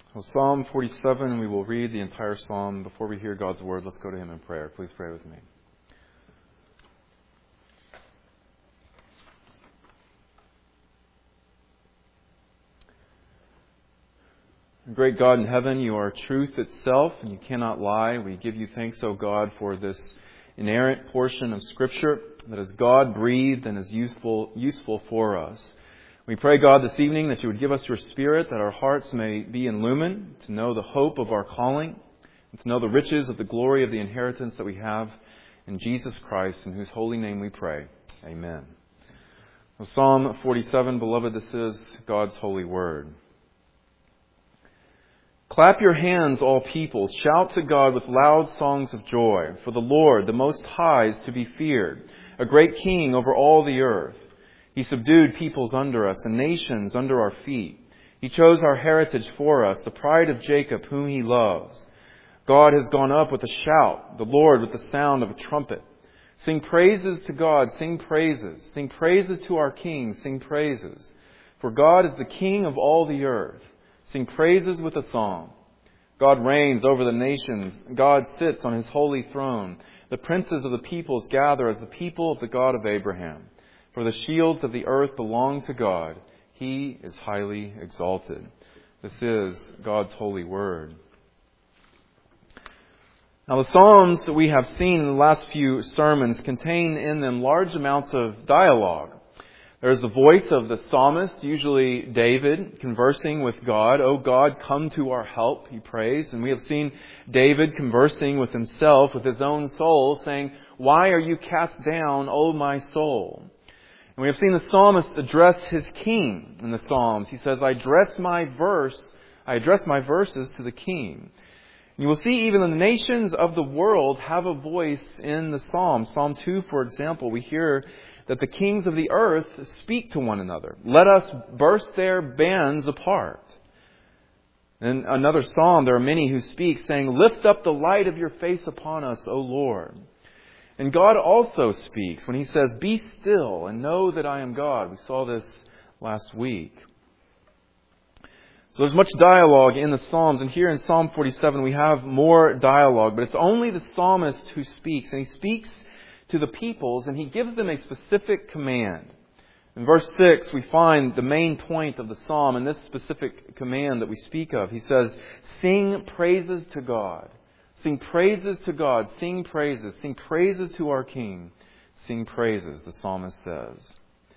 Well, Psalm 47, we will read the entire psalm. Before we hear God's word, let's go to Him in prayer. Please pray with me. Great God in heaven, You are truth itself, and You cannot lie. We give You thanks, O God, for this inerrant portion of Scripture that is God-breathed and is useful for us. We pray, God, this evening that You would give us Your Spirit, that our hearts may be illumined, to know the hope of our calling, and to know the riches of the glory of the inheritance that we have in Jesus Christ, in whose holy name we pray. Amen. Well, Psalm 47, beloved, this is God's holy word. Clap your hands, all peoples. Shout to God with loud songs of joy. For the Lord, the Most High, is to be feared, a great King over all the earth. He subdued peoples under us and nations under our feet. He chose our heritage for us, the pride of Jacob, whom He loves. God has gone up with a shout, the Lord with the sound of a trumpet. Sing praises to God, sing praises. Sing praises to our King, sing praises. For God is the King of all the earth. Sing praises with a song. God reigns over the nations. God sits on His holy throne. The princes of the peoples gather as the people of the God of Abraham. For the shields of the earth belong to God. He is highly exalted. This is God's holy word. Now, the Psalms that we have seen in the last few sermons contain in them large amounts of dialogue. There's the voice of the psalmist, usually David, conversing with God. "O God, come to our help," he prays. And we have seen David conversing with himself, with his own soul, saying, "Why are you cast down, O my soul?" And we have seen the psalmist address his king in the Psalms. He says, I address my verses to the king. And you will see even the nations of the world have a voice in the Psalms. Psalm 2, for example, we hear that the kings of the earth speak to one another. Let us burst their bands apart. In another psalm, there are many who speak, saying, Lift up the light of Your face upon us, O Lord. And God also speaks when He says, Be still and know that I am God. We saw this last week. So there's much dialogue in the Psalms. And here in Psalm 47, we have more dialogue. But it's only the psalmist who speaks. And he speaks to the peoples, and he gives them a specific command. In verse 6, we find the main point of the psalm and this specific command that we speak of. He says, Sing praises to God. Sing praises to God. Sing praises. Sing praises to our King. Sing praises, the psalmist says.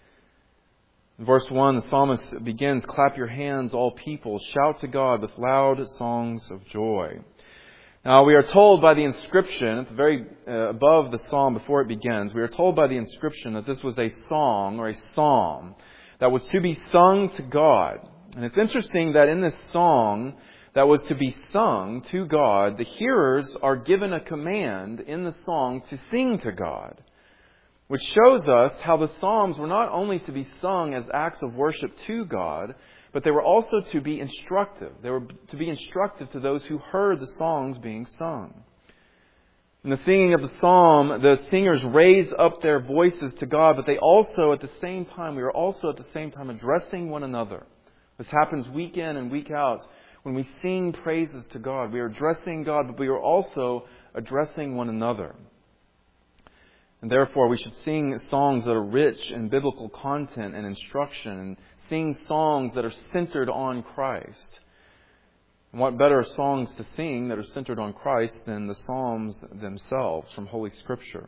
In verse 1, the psalmist begins, Clap your hands, all peoples. Shout to God with loud songs of joy. Now, we are told by the inscription, at the very above the psalm before it begins, we are told by the inscription that this was a song or a psalm that was to be sung to God. And it's interesting that in this song that was to be sung to God, the hearers are given a command in the song to sing to God, which shows us how the psalms were not only to be sung as acts of worship to God, but they were also to be instructive. They were to be instructive to those who heard the songs being sung. In the singing of the psalm, the singers raise up their voices to God, but we are also at the same time addressing one another. This happens week in and week out. When we sing praises to God, we are addressing God, but we are also addressing one another. And therefore, we should sing songs that are rich in biblical content and instruction, and sing songs that are centered on Christ. And what better songs to sing that are centered on Christ than the Psalms themselves from Holy Scripture?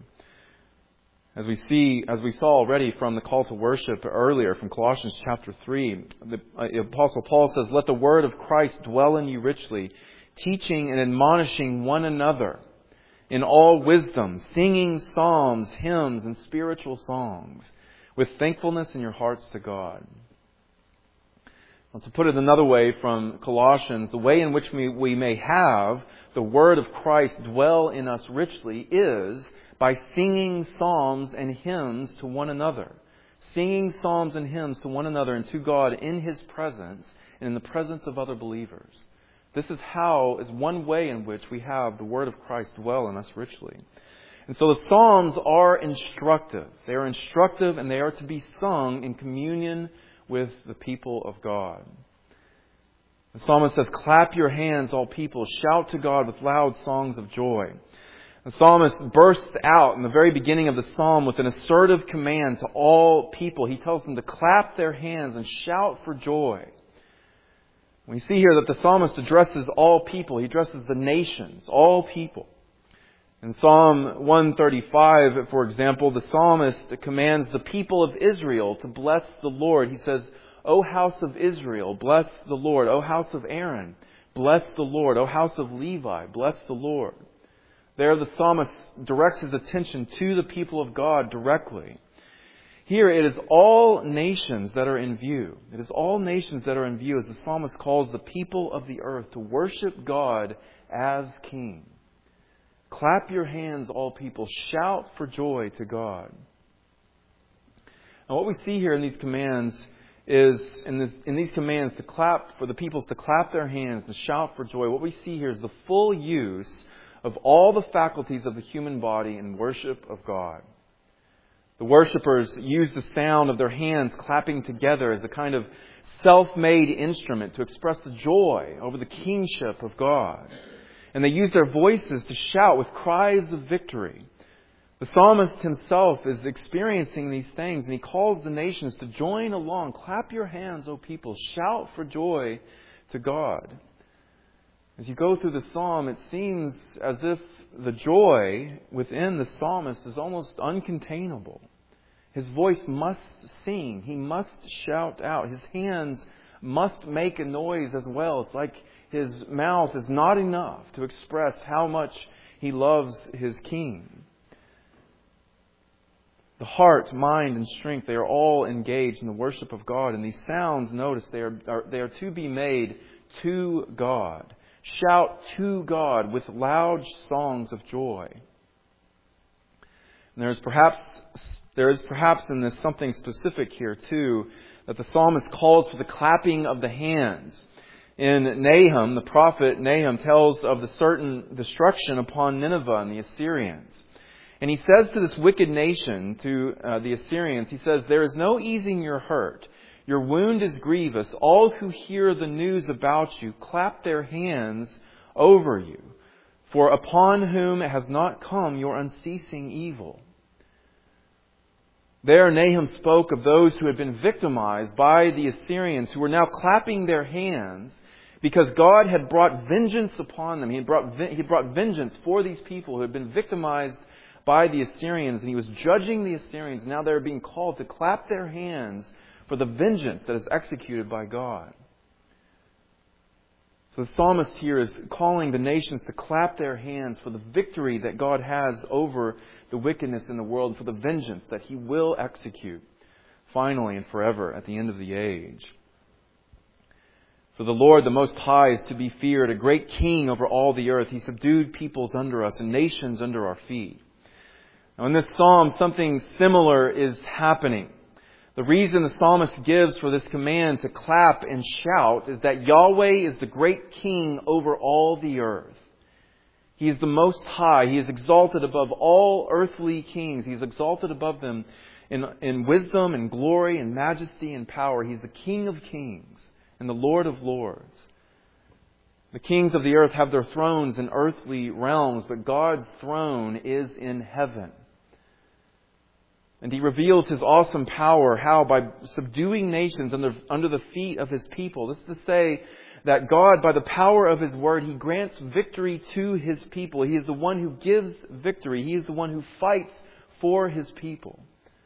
As we saw already from the call to worship earlier from Colossians chapter 3, the Apostle Paul says, Let the word of Christ dwell in you richly, teaching and admonishing one another in all wisdom, singing psalms, hymns, and spiritual songs, with thankfulness in your hearts to God. Well, to put it another way from Colossians, the way in which we may have the Word of Christ dwell in us richly is by singing psalms and hymns to one another. Singing psalms and hymns to one another and to God in His presence and in the presence of other believers. This is one way in which we have the Word of Christ dwell in us richly. And so the Psalms are instructive. They are instructive and they are to be sung in communion with the people of God. The psalmist says, "Clap your hands, all people. Shout to God with loud songs of joy." The psalmist bursts out in the very beginning of the psalm with an assertive command to all people. He tells them to clap their hands and shout for joy. We see here that the psalmist addresses all people. He addresses the nations, all people. In Psalm 135, for example, the psalmist commands the people of Israel to bless the Lord. He says, "O house of Israel, bless the Lord. O house of Aaron, bless the Lord. O house of Levi, bless the Lord." There the psalmist directs his attention to the people of God directly. Here it is all nations that are in view. It is all nations that are in view as the psalmist calls the people of the earth to worship God as King. Clap your hands, all people. Shout for joy to God. Now what we see here in these commands is, in these commands to clap, for the peoples to clap their hands, to shout for joy, what we see here is the full use of all the faculties of the human body in worship of God. The worshippers use the sound of their hands clapping together as a kind of self-made instrument to express the joy over the kingship of God. And they use their voices to shout with cries of victory. The psalmist himself is experiencing these things, and he calls the nations to join along. Clap your hands, O people. Shout for joy to God. As you go through the psalm, it seems as if the joy within the psalmist is almost uncontainable. His voice must sing. He must shout out. His hands must make a noise as well. It's like his mouth is not enough to express how much he loves his King. The heart, mind, and strength, they are all engaged in the worship of God. And these sounds, notice, they are to be made to God. Shout to God with loud songs of joy. And there is perhaps in this something specific here too, that the psalmist calls for the clapping of the hands. In Nahum, the prophet Nahum tells of the certain destruction upon Nineveh and the Assyrians. And he says to this wicked nation, to the Assyrians, he says, "There is no easing your hurt. Your wound is grievous. All who hear the news about you clap their hands over you. For upon whom has not come your unceasing evil?" There Nahum spoke of those who had been victimized by the Assyrians, who were now clapping their hands because God had brought vengeance upon them. He brought vengeance for these people who had been victimized by the Assyrians, and He was judging the Assyrians. Now they're being called to clap their hands for the vengeance that is executed by God. So the psalmist here is calling the nations to clap their hands for the victory that God has over the wickedness in the world, for the vengeance that He will execute finally and forever at the end of the age. For the Lord, the Most High, is to be feared, a great King over all the earth. He subdued peoples under us and nations under our feet. Now in this psalm, something similar is happening. The reason the psalmist gives for this command to clap and shout is that Yahweh is the great King over all the earth. He is the Most High. He is exalted above all earthly kings. He is exalted above them in wisdom and glory and majesty and power. He is the King of kings and the Lord of lords. The kings of the earth have their thrones in earthly realms, but God's throne is in heaven. And He reveals His awesome power. How? By subduing nations under the feet of His people. This is to say that God, by the power of His word, He grants victory to His people. He is the one who gives victory. He is the one who fights for His people.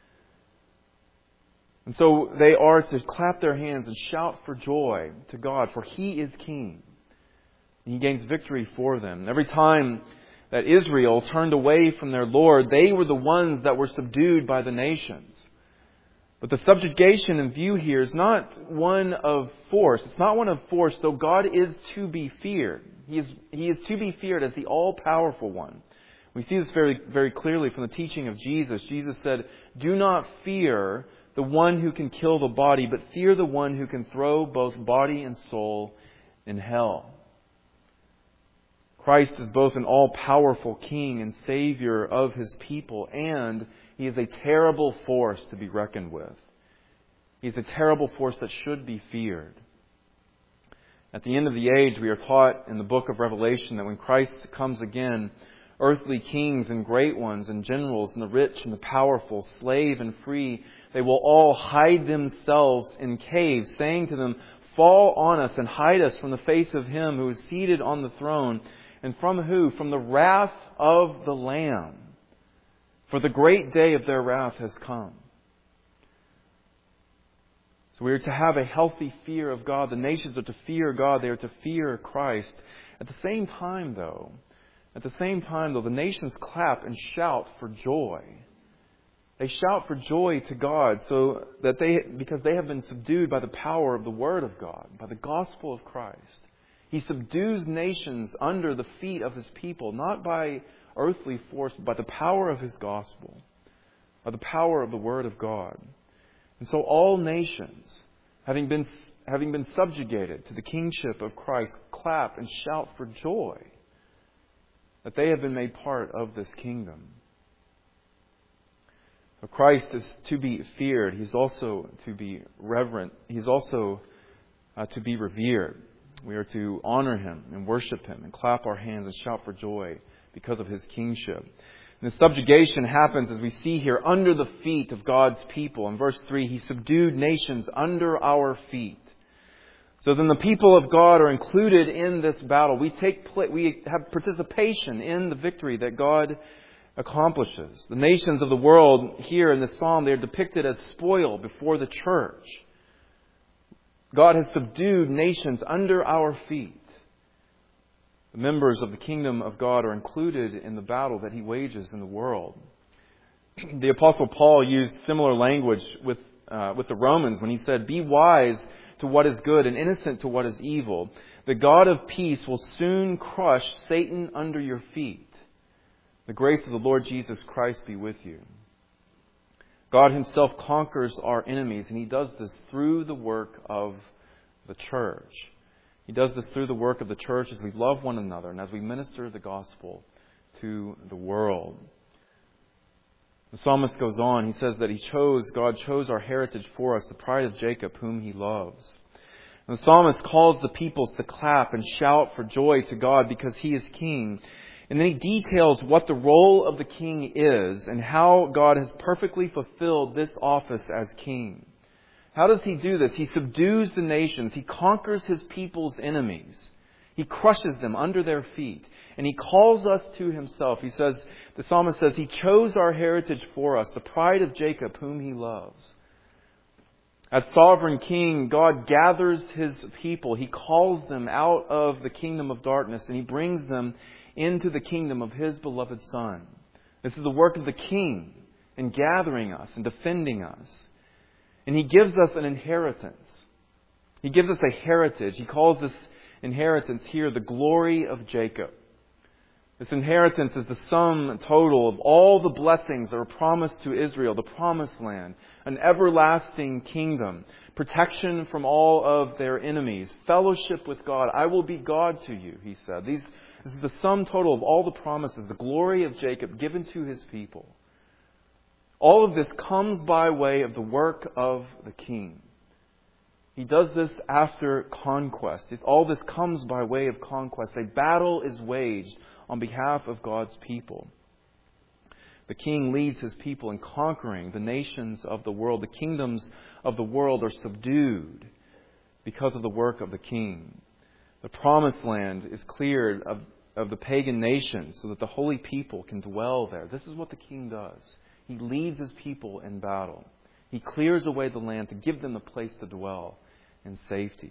And so they are to clap their hands and shout for joy to God, for He is King. And He gains victory for them. And every time that Israel turned away from their Lord, they were the ones that were subdued by the nations. But the subjugation in view here is not one of force. It's not one of force, though God is to be feared. He is to be feared as the all-powerful one. We see this very, very clearly from the teaching of Jesus. Jesus said, "Do not fear the one who can kill the body, but fear the one who can throw both body and soul in hell." Christ is both an all-powerful King and Savior of His people, and He is a terrible force to be reckoned with. He is a terrible force that should be feared. At the end of the age, we are taught in the book of Revelation that when Christ comes again, earthly kings and great ones and generals and the rich and the powerful, slave and free, they will all hide themselves in caves, saying to them, "Fall on us and hide us from the face of Him who is seated on the throne." And from who? From the wrath of the Lamb. For the great day of their wrath has come. So we are to have a healthy fear of God. The nations are to fear God. They are to fear Christ. At the same time, though, the nations clap and shout for joy. They shout for joy to God because they have been subdued by the power of the Word of God, by the gospel of Christ. He subdues nations under the feet of His people, not by earthly force, but by the power of His gospel, by the power of the Word of God. And so all nations, having been subjugated to the kingship of Christ, clap and shout for joy that they have been made part of this kingdom. So Christ is to be feared. He's also to be reverent. He's also to be revered. We are to honor Him and worship Him and clap our hands and shout for joy because of His kingship. And the subjugation happens, as we see here, under the feet of God's people. In verse 3, He subdued nations under our feet. So then the people of God are included in this battle. We have participation in the victory that God accomplishes. The nations of the world here in this psalm, they are depicted as spoil before the church. God has subdued nations under our feet. The members of the kingdom of God are included in the battle that He wages in the world. The Apostle Paul used similar language with the Romans when he said, "Be wise to what is good and innocent to what is evil. The God of peace will soon crush Satan under your feet. The grace of the Lord Jesus Christ be with you." God Himself conquers our enemies, and He does this through the work of the church. He does this through the work of the church as we love one another and as we minister the gospel to the world. The psalmist goes on. He says that God chose our heritage for us, the pride of Jacob, whom He loves. And the psalmist calls the peoples to clap and shout for joy to God because He is king. And then he details what the role of the king is and how God has perfectly fulfilled this office as king. How does He do this? He subdues the nations. He conquers His people's enemies. He crushes them under their feet. And He calls us to Himself. The psalmist says, He chose our heritage for us, the pride of Jacob, whom He loves. As sovereign king, God gathers His people. He calls them out of the kingdom of darkness and He brings them into the kingdom of His beloved Son. This is the work of the King in gathering us and defending us. And He gives us an inheritance. He gives us a heritage. He calls this inheritance here the glory of Jacob. This inheritance is the sum total of all the blessings that were promised to Israel, the promised land, an everlasting kingdom, protection from all of their enemies, fellowship with God. I will be God to you, He said. This is the sum total of all the promises, the glory of Jacob given to His people. All of this comes by way of the work of the King. He does this after conquest. All this comes by way of conquest. A battle is waged on behalf of God's people. The King leads His people in conquering the nations of the world. The kingdoms of the world are subdued because of the work of the King. The promised land is cleared of the pagan nations so that the holy people can dwell there. This is what the King does. He leads His people in battle. He clears away the land to give them a place to dwell in safety.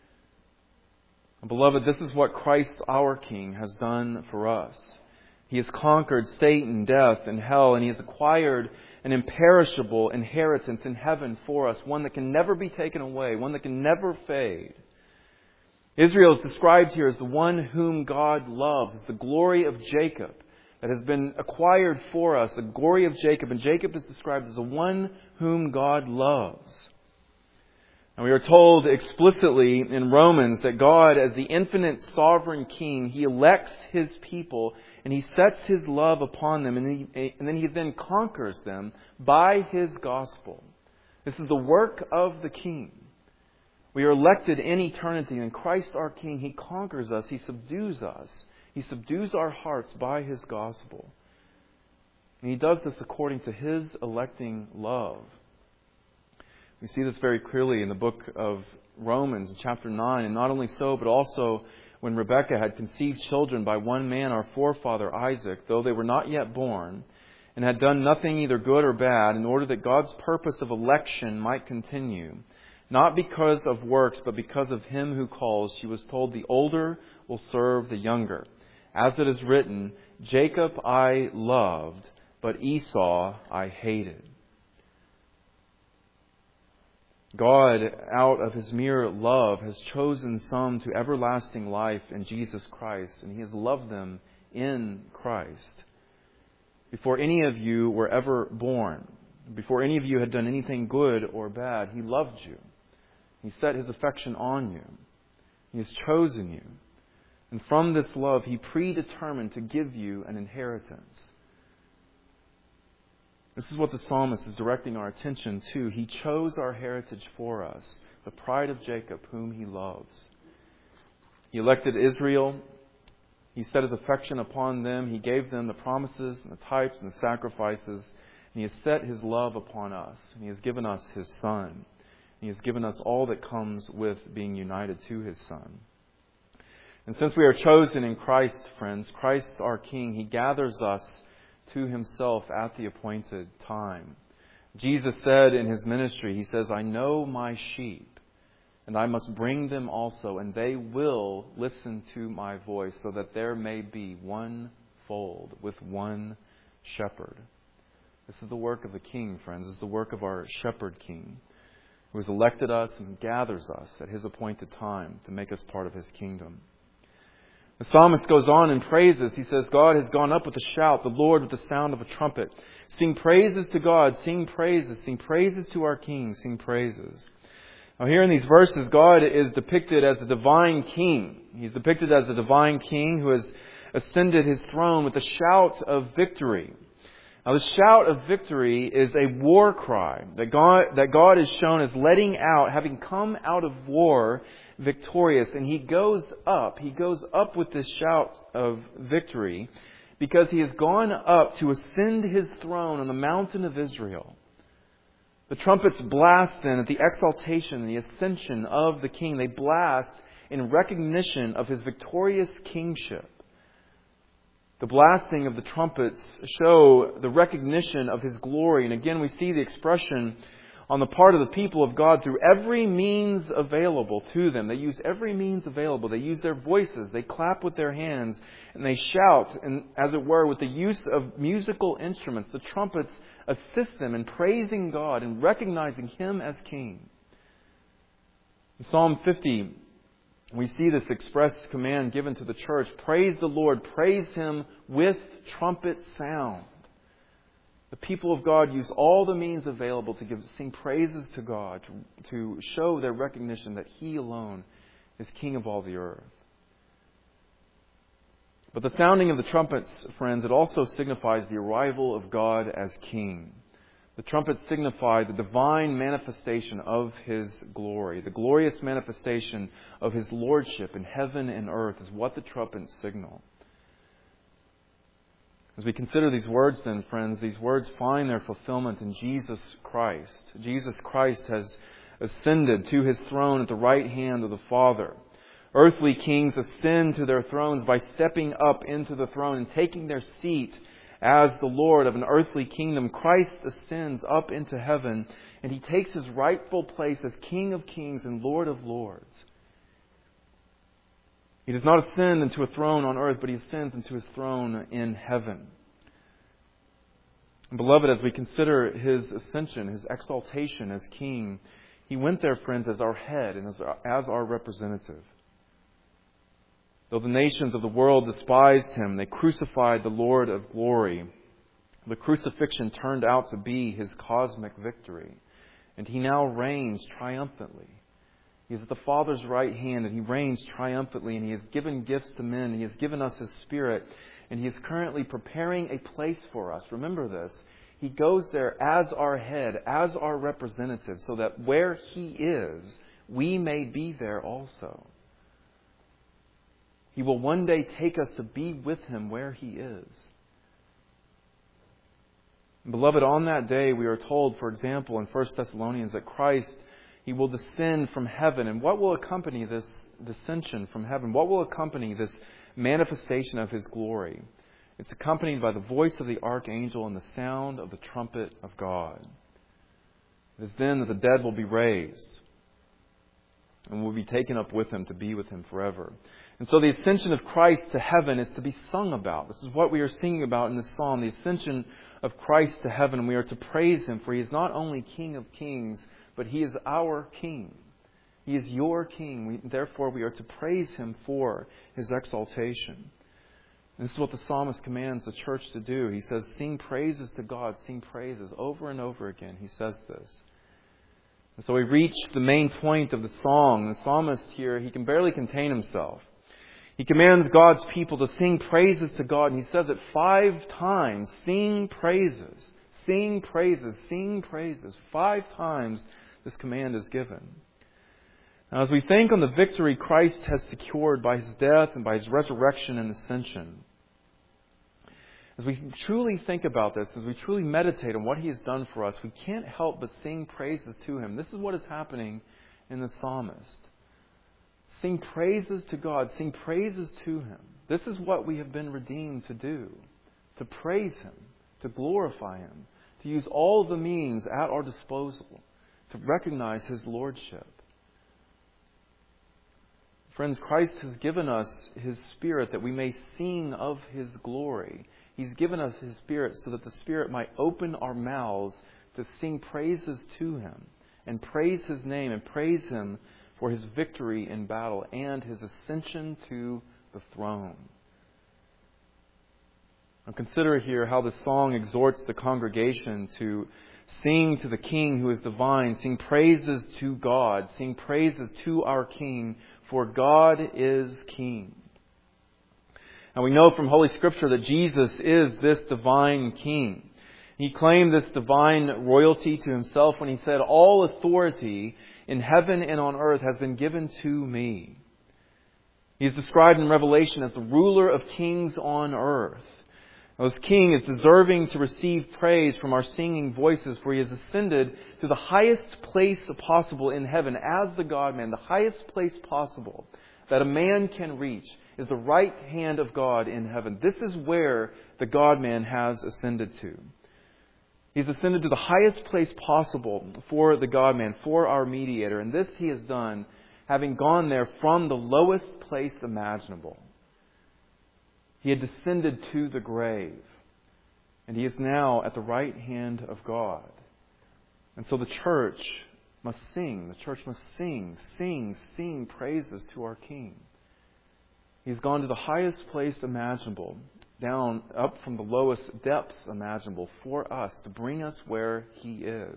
And beloved, this is what Christ our King has done for us. He has conquered Satan, death, and hell, and He has acquired an imperishable inheritance in heaven for us, one that can never be taken away, one that can never fade. Israel is described here as the one whom God loves. It's the glory of Jacob that has been acquired for us, the glory of Jacob. And Jacob is described as the one whom God loves. And we are told explicitly in Romans that God, as the infinite sovereign King, He elects His people and He sets His love upon them, and then He conquers them by His gospel. This is the work of the King. We are elected in eternity, and Christ our King, He conquers us. He subdues us. He subdues our hearts by His gospel. And He does this according to His electing love. We see this very clearly in the book of Romans, chapter 9. And not only so, but also when Rebekah had conceived children by one man, our forefather Isaac, though they were not yet born, and had done nothing either good or bad, in order that God's purpose of election might continue. Not because of works, but because of Him who calls, she was told, the older will serve the younger. As it is written, Jacob I loved, but Esau I hated. God, out of His mere love, has chosen some to everlasting life in Jesus Christ, and He has loved them in Christ. Before any of you were ever born, before any of you had done anything good or bad, He loved you. He set His affection on you. He has chosen you. And from this love, He predetermined to give you an inheritance. This is what the psalmist is directing our attention to. He chose our heritage for us, the pride of Jacob, whom He loves. He elected Israel. He set His affection upon them. He gave them the promises and the types and the sacrifices. And He has set His love upon us. And He has given us His Son. He has given us all that comes with being united to His Son. And since we are chosen in Christ, friends, Christ our King, He gathers us to Himself at the appointed time. Jesus said in His ministry, He says, I know my sheep, and I must bring them also, and they will listen to my voice, so that there may be one fold with one shepherd. This is the work of the King, friends. This is the work of our shepherd King, who has elected us and gathers us at His appointed time to make us part of His kingdom. The psalmist goes on and praises. He says, God has gone up with a shout, the Lord with the sound of a trumpet. Sing praises to God, sing praises to our King, sing praises. Now here in these verses, God is depicted as the divine King. He's depicted as the divine King who has ascended His throne with a shout of victory. Now the shout of victory is a war cry that God is shown as letting out, having come out of war victorious. And He goes up with this shout of victory because He has gone up to ascend His throne on the mountain of Israel. The trumpets blast then at the exaltation and the ascension of the King. They blast in recognition of His victorious kingship. The blasting of the trumpets show the recognition of His glory. And again, we see the expression on the part of the people of God through every means available to them. They use every means available. They use their voices. They clap with their hands. And they shout, and as it were, with the use of musical instruments. The trumpets assist them in praising God and recognizing Him as King. In Psalm 50, we see this express command given to the church. Praise the Lord. Praise Him with trumpet sound. The people of God use all the means available to sing praises to God, to show their recognition that He alone is King of all the earth. But the sounding of the trumpets, friends, it also signifies the arrival of God as King. The trumpets signify the divine manifestation of His glory. The glorious manifestation of His lordship in heaven and earth is what the trumpets signal. As we consider these words then, friends, these words find their fulfillment in Jesus Christ. Jesus Christ has ascended to His throne at the right hand of the Father. Earthly kings ascend to their thrones by stepping up into the throne and taking their seat as the Lord of an earthly kingdom. Christ ascends up into heaven, and He takes His rightful place as King of kings and Lord of lords. He does not ascend into a throne on earth, but He ascends into His throne in heaven. And beloved, as we consider His ascension, His exaltation as King, He went there, friends, as our head and as our representative. Though the nations of the world despised Him, they crucified the Lord of glory. The crucifixion turned out to be His cosmic victory, and He now reigns triumphantly. He is at the Father's right hand, and He reigns triumphantly, and He has given gifts to men. He has given us His Spirit, and He is currently preparing a place for us. Remember this. He goes there as our head, as our representative, so that where He is, we may be there also. He will one day take us to be with Him where He is. Beloved, on that day we are told, for example, in 1 Thessalonians, that Christ, He will descend from heaven. And what will accompany this descension from heaven? What will accompany this manifestation of His glory? It's accompanied by the voice of the archangel and the sound of the trumpet of God. It is then that the dead will be raised and will be taken up with Him to be with Him forever. And so the ascension of Christ to heaven is to be sung about. This is what we are singing about in this psalm, the ascension of Christ to heaven. And we are to praise Him, for He is not only King of kings, but He is our King. He is your King. Therefore, we are to praise Him for His exaltation. And this is what the psalmist commands the church to do. He says, sing praises to God, sing praises. Over and over again, he says this. And so we reach the main point of the song. The psalmist here, he can barely contain himself. He commands God's people to sing praises to God, and he says it 5 times. Sing praises, sing praises, sing praises. 5 times this command is given. Now, as we think on the victory Christ has secured by His death and by His resurrection and ascension, as we truly think about this, as we truly meditate on what He has done for us, we can't help but sing praises to Him. This is what is happening in the psalmist. Sing praises to God. Sing praises to Him. This is what we have been redeemed to do. To praise Him. To glorify Him. To use all the means at our disposal to recognize His lordship. Friends, Christ has given us His Spirit that we may sing of His glory. He's given us His Spirit so that the Spirit might open our mouths to sing praises to Him and praise His name and praise Him for His victory in battle and His ascension to the throne. Now consider here how the song exhorts the congregation to sing to the King who is divine, sing praises to God, sing praises to our King, for God is King. Now we know from Holy Scripture that Jesus is this divine King. He claimed this divine royalty to Himself when He said, all authority in heaven and on earth has been given to me. He is described in Revelation as the ruler of kings on earth. Now, this King is deserving to receive praise from our singing voices, for He has ascended to the highest place possible in heaven as the God-man. The highest place possible that a man can reach is the right hand of God in heaven. This is where the God-man has ascended to. He's ascended to the highest place possible for the God-man, for our mediator. And this He has done, having gone there from the lowest place imaginable. He had descended to the grave. And He is now at the right hand of God. And so the church must sing. The church must sing praises to our King. He's gone to the highest place imaginable, down, up from the lowest depths imaginable for us, to bring us where He is.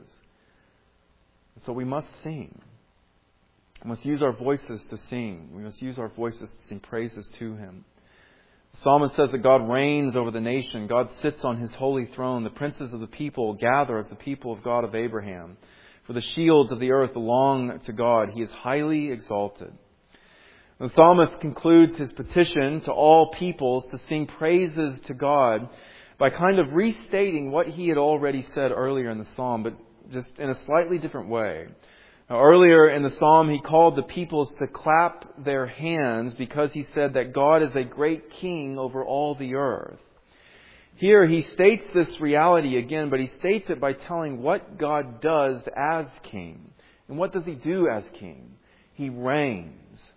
And so we must sing. We must use our voices to sing. We must use our voices to sing praises to Him. The psalmist says that God reigns over the nation. God sits on His holy throne. The princes of the people gather as the people of God of Abraham. For the shields of the earth belong to God. He is highly exalted. The psalmist concludes his petition to all peoples to sing praises to God by kind of restating what he had already said earlier in the psalm, but just in a slightly different way. Now, earlier in the psalm, he called the peoples to clap their hands because he said that God is a great King over all the earth. Here he states this reality again, but he states it by telling what God does as King. And what does He do as King? He reigns.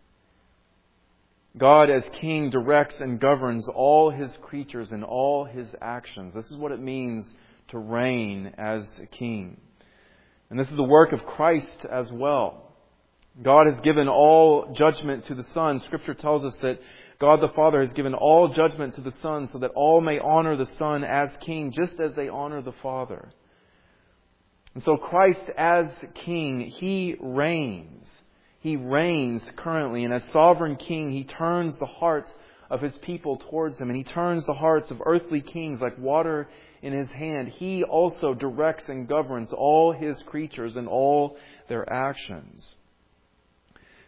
God as King directs and governs all His creatures and all His actions. This is what it means to reign as a King. And this is the work of Christ as well. God has given all judgment to the Son. Scripture tells us that God the Father has given all judgment to the Son so that all may honor the Son as King just as they honor the Father. And so Christ as King, He reigns. He reigns currently, and as sovereign King, He turns the hearts of His people towards Him, and He turns the hearts of earthly kings like water in His hand. He also directs and governs all His creatures and all their actions.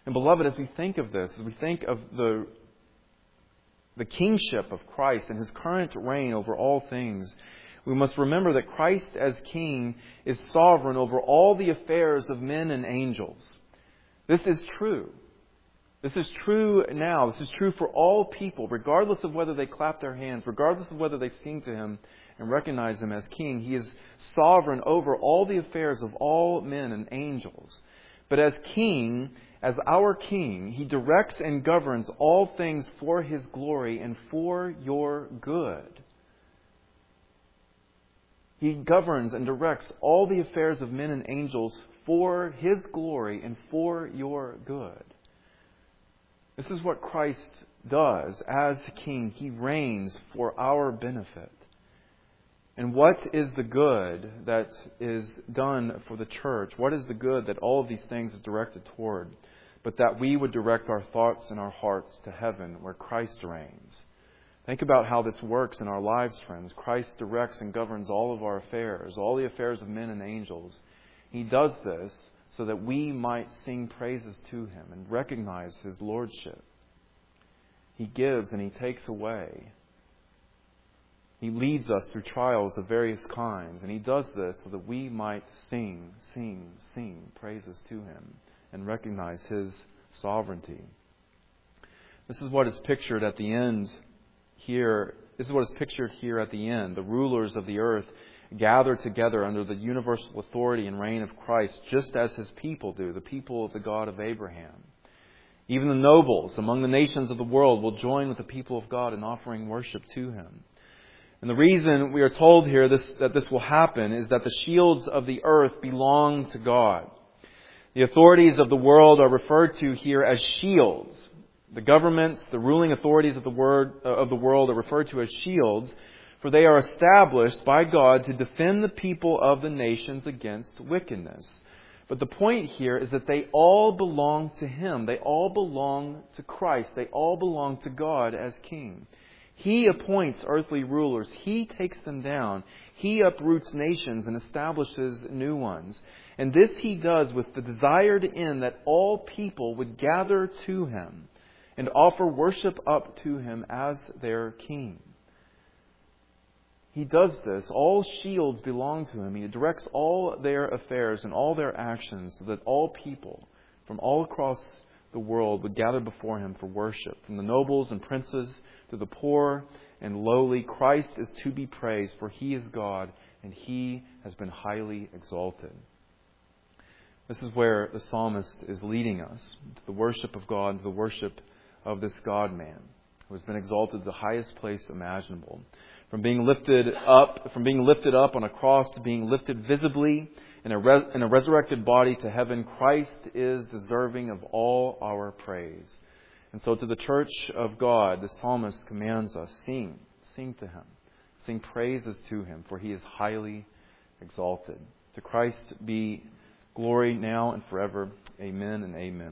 And beloved, as we think of this, as we think of the kingship of Christ and His current reign over all things, we must remember that Christ as King is sovereign over all the affairs of men and angels. This is true. This is true now. This is true for all people, regardless of whether they clap their hands, regardless of whether they sing to Him and recognize Him as King. He is sovereign over all the affairs of all men and angels. But as King, as our King, He directs and governs all things for His glory and for your good. He governs and directs all the affairs of men and angels for His glory and for your good. This is what Christ does as King. He reigns for our benefit. And what is the good that is done for the church? What is the good that all of these things is directed toward? But that we would direct our thoughts and our hearts to heaven where Christ reigns. Think about how this works in our lives, friends. Christ directs and governs all of our affairs, all the affairs of men and angels. He does this so that we might sing praises to Him and recognize His lordship. He gives and He takes away. He leads us through trials of various kinds, and He does this so that we might sing praises to Him and recognize His sovereignty. This is what is pictured at the end here. This is what is pictured here at the end. The rulers of the earth gather together under the universal authority and reign of Christ, just as His people do, the people of the God of Abraham. Even the nobles among the nations of the world will join with the people of God in offering worship to Him. And the reason we are told here that this will happen is that the shields of the earth belong to God. The authorities of the world are referred to here as shields. The governments, the ruling authorities of the world are referred to as shields, for they are established by God to defend the people of the nations against wickedness. But the point here is that they all belong to Him. They all belong to Christ. They all belong to God as King. He appoints earthly rulers. He takes them down. He uproots nations and establishes new ones. And this He does with the desired end that all people would gather to Him and offer worship up to Him as their King. He does this. All shields belong to Him. He directs all their affairs and all their actions so that all people from all across the world would gather before Him for worship. From the nobles and princes to the poor and lowly, Christ is to be praised, for He is God and He has been highly exalted. This is where the psalmist is leading us, to the worship of God, to the worship of this God-man who has been exalted to the highest place imaginable. From being lifted up on a cross to being lifted visibly in a resurrected body to heaven, Christ is deserving of all our praise. And so to the church of God, the psalmist commands us, sing to Him. Sing praises to Him, for He is highly exalted. To Christ be glory now and forever. Amen and amen.